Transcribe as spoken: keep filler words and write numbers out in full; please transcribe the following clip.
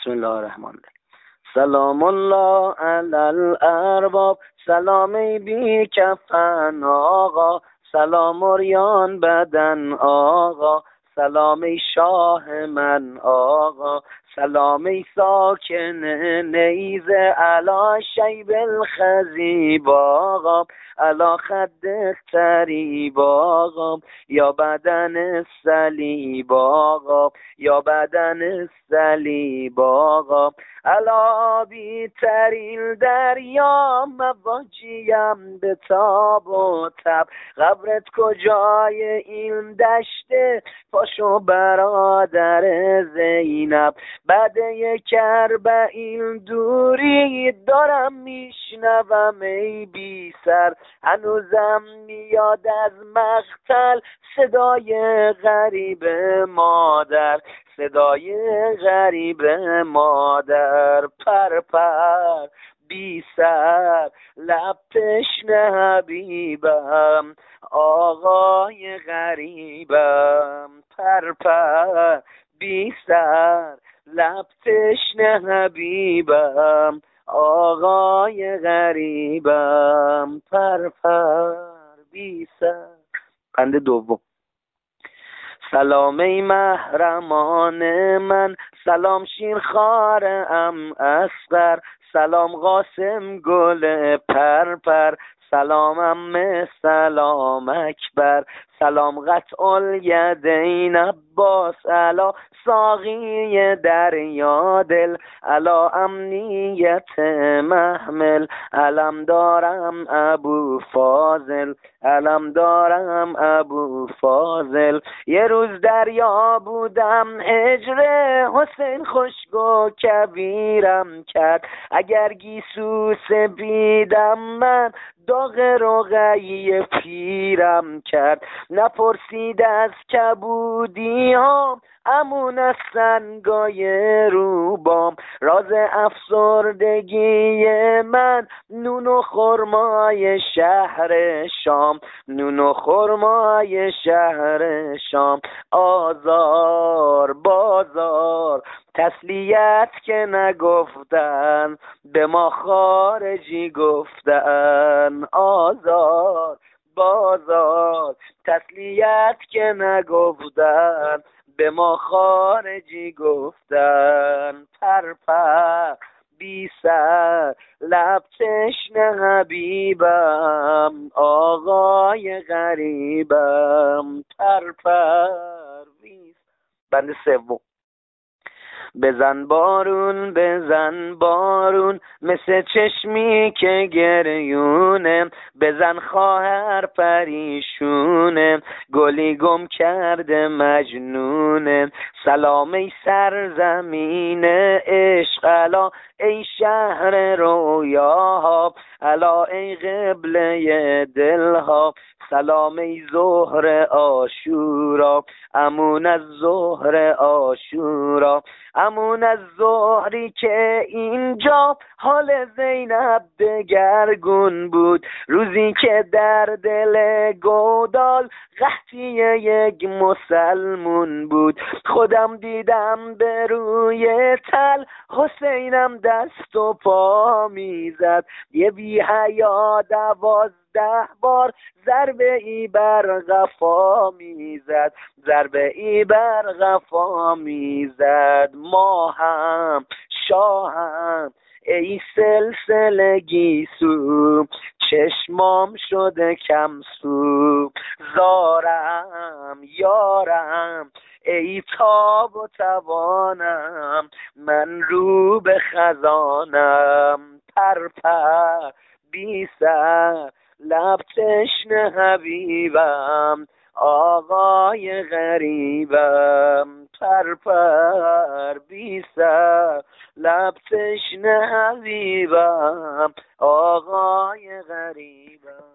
بسم الله الرحمن الرحیم. سلام الله علی الارباب، سلام ای بی کفن آقا، سلام اوریان بدن آقا، سلام ای شاه من آقا، سلام ای ساکن نیزه علا شیب الخزیب آقا، علا خد تریب آقا، یا بدن صلیب آقا، یا بدن صلیب آقا، علا بی ترین دریا مواجیم به تاب و تب، قبرت کجای این دشته پاشو برادر زینب، بعد یک اربعین دوری دارم میشنوم ای بی سر، هنوزم میاد از مقتل صدای غریب مادر، صدای غریب مادر، پر پر بی سر لب تشنه حبیبم آقای غریبم، پر پر بی سر لب تشنه حبیبم آقای غریبم، پر پر بی سر. بند دوم. سلام ای محرمان من، سلام شیرخوار ام اصغر، سلام قاسم گل پر پر، سلام عمه سلام اکبر، سلام قطع الیدین عباس، علا ساقی دریا دل، علا امنیت محمل، علم دارم ابو فاضل، علم دارم ابو فاضل، یه روز دریا بودم هجر حسین خشک کبیرم کرد، اگر گیسو سپیدم من داغ رقیه پیرم کرد، نپرسید از کبودی ها امون از سنگای روبام، راز افسردگی من نون و خرمای شهر شام، نون و خرمای شهر شام، آزار بازار تسلیت که نگفتن به ما خارجی گفتن، آزار بازار تسلیت که نگفتن به ما خارجی گفتن، پر پر بی سر لب تشنه حبیبم آقای غریبم، پر پر بی سر. بند سوم. بزن بارون بزن بارون مثل چشمی که گریونه، بزن خواهر پریشونه گلی گم کرده مجنونه، سلام ای سرزمین عشق، علا ای شهر رویاها، علا ای قبله دلها، سلام ای ظهر عاشورا، امون از ظهر عاشورا، امون از ظهری که اینجا حال زینب دگرگون بود، روزی که در دل گودال قحطی یک مسلمون بود، خودم دیدم به روی تل حسینم دست و پا میزد، یه بی حیا دوازده بار ضربه ای بر قفا میزد، ضربه ای بر قفا میزد، ماهم شاهم ای سلسله گیسو، چشمام شده کم سو، زارم یارم ای تاب و توانم، من رو به خزانم، پر پر بی سر لب تشنه حبیبم آقای غریبم، پر پر بی سر لب تشنه حبیبم آقای غریبم.